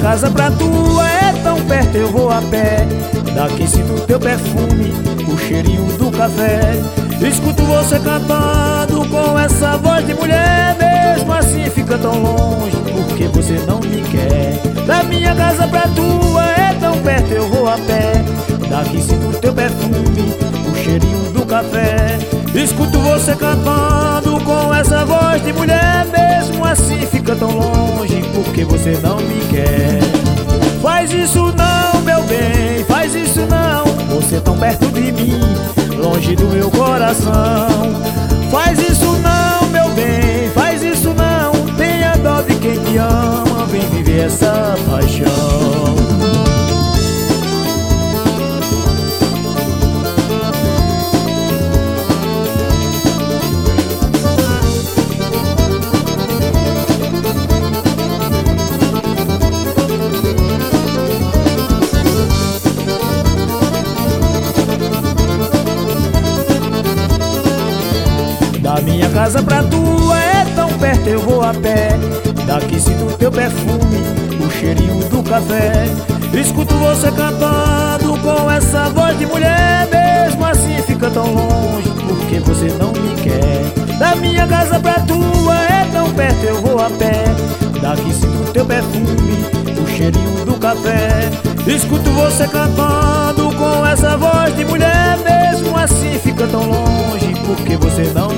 casa pra tua é tão perto, eu vou a pé. Daqui sinto teu perfume, o cheirinho do café. Escuto você cantando com essa voz de mulher. Mesmo assim fica tão longe, porque você não me quer. Da minha casa pra tua é tão perto, eu vou a pé. Daqui sinto teu perfume, o cheirinho do café. Escuto você cantando com essa voz de mulher. Mesmo assim fica tão longe, porque você não me quer. Faz isso não, meu bem, faz isso não. Você tão perto de mim, longe do meu coração. Faz isso não, meu bem, faz isso não. Tenha dó de quem te ama, vem viver essa paixão. Da minha casa pra tua é tão perto, eu vou a pé. Daqui sinto teu perfume, o cheirinho do café. Escuto você cantando com essa voz de mulher. Mesmo assim fica tão longe, porque você não me quer. Da minha casa pra tua é tão perto, eu vou a pé. Daqui sinto teu perfume, o cheirinho do café. Escuto você cantando com essa voz de mulher. Mesmo assim fica tão longe, porque você não